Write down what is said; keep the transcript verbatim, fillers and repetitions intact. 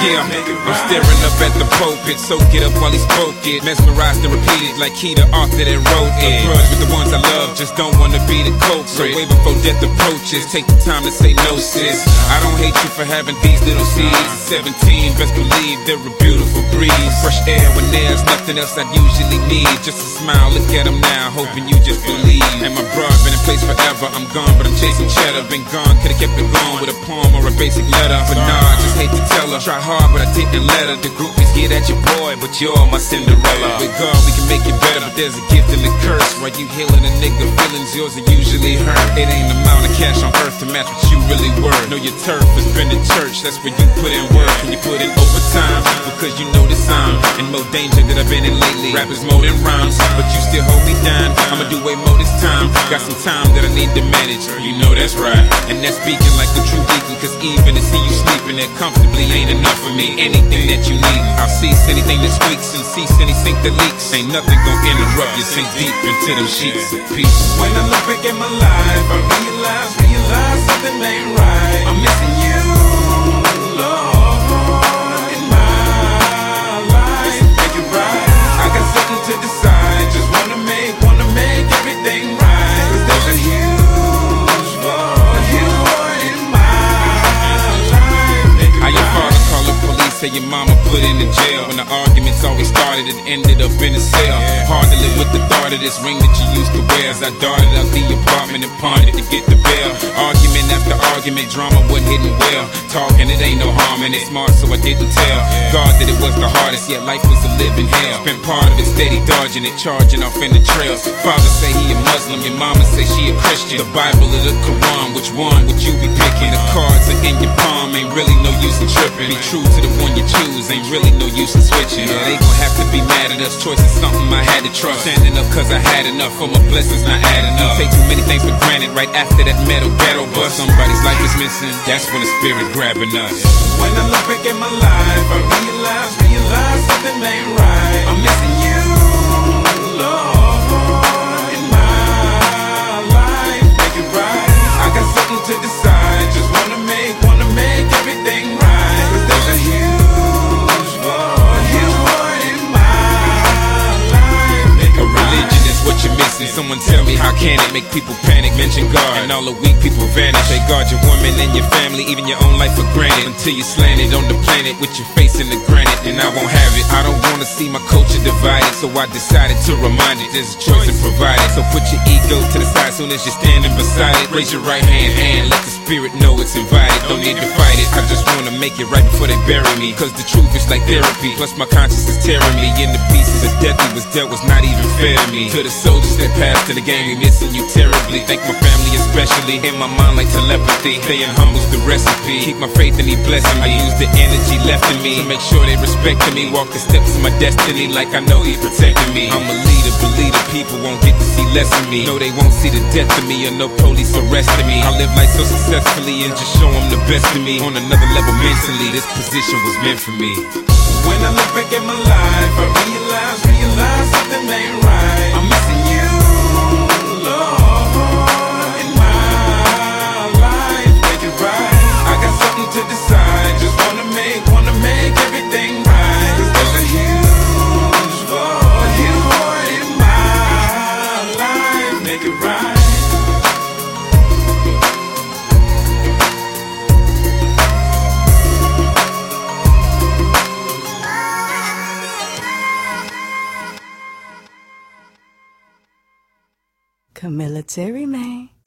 Yeah, I'm staring up at the pulpit, soak it up while he spoke it. Mesmerized and repeated like he the author that wrote it. Grudge with the ones I love, just don't wanna be the culprit. So way before death approaches, take the time to say no, sis. I don't hate you for having these little seeds. At seventeen, best believe they're a beautiful breeze. Fresh air when there's nothing else I'd usually need. Just a smile, look at him now, hoping you just believe. And my broad been in place forever, I'm gone but I'm chasing cheddar. Been gone, could've kept it going with a poem or a basic letter. But nah, I just hate to tell her. Try hard but I didn't let her. The groupies get at your boy, but you're my Cinderella. With God we can make it better, but there's a gift in the curse. While you healing a nigga feelings, yours are usually hurt. It ain't the amount of cash on earth to match what you really worth. Know your turf has been the church, that's where you put in work. And you put in overtime, because you know this I'm in more danger than I've been in lately. Rappers more than rhymes, but you still hold me down. I'ma do way more this time. Got some time that I need to manage, you know that's right. And that's speaking like a true deacon, cause even to see you sleeping there comfortably ain't enough for me. Anything that you need, I'll cease anything that squeaks and cease any sink that leaks. Ain't nothing gon' interrupt you, sink deep into them sheets of peace. When I look back at my life, I realize, realize something ain't right. I'm missing you, Lord, in my life. Make it right. I got something to decide. Just wanna make, wanna make everything right. Cause there's a huge void, a huge void in my life. Make it How your right. father call the police, say your mama put in the jail. When the arguments always started and ended up in a cell. Hard to live with the thought of this ring that you used to wear. As I darted out the apartment and pawned it to get the bail. Argument after argument, drama wasn't hitting well. Talking, it ain't no harm and it's smart, so I didn't tell God that it was the hardest, yet life was a living hell. Spent part of it steady dodging it, charging off in the trails. Father say he a Muslim, your mama say she a Christian. The Bible or the Quran, which one would you be picking? The cards are in your palm, ain't really no use in tripping. Be true to the one you choose, ain't really no use in switching. Yeah, they gon' have to be mad at us, choice is something I had to trust. Standing up cause I had enough, for my blessings not adding up. Take too many things for granted right after that metal ghetto bust. Somebody's life is missing, that's when the spirit grabbing us. When I look back at my life, I realize, realize something ain't right. I'm missing you, Lord, in my life. Make it right. I got something to decide. Just wanna make, wanna make everything right. Cause there's a huge void, a huge void in my life. Make A it religion is what you're missing. Someone tell me how can it make people panic? Mention God and all the weak people vanish. They guard your woman and your family, even your own life for granted. Until you slanted on the planet with your face in the granite. And I won't have it. I don't wanna see my culture divided, so I decided to remind it there's a choice and provided. So put your ego to the side soon as you're standing beside it. Raise your right hand and let the spirit know it's invited. Don't need to fight it, I just wanna make it right before they bury me. Cause the truth is like therapy, plus my conscience is tearing me. In the pieces of death he was dealt was not even fair to me. To the soldiers that passed in the game, we missing you terribly. Thank my family especially, in my mind like telepathy. Staying humble's the recipe, keep my faith and he blessing me. I use the energy left in me to make sure they respecting me. Walk the steps of my destiny like I know he protecting me. I'm a leader, believe the people won't get to see less of me. No, they won't see the death of me or no police arresting me. I live life so successfully and just show them the best of me. On another level mentally, this position was meant for me. When I look back at my life, I realize, realize something ain't right. I'm missing you, Lord, in my life. Make it right. I got something to decide. Just wanna make, wanna make everything right. Cause there's a huge void, a huge void in my life. Make it right. Military man.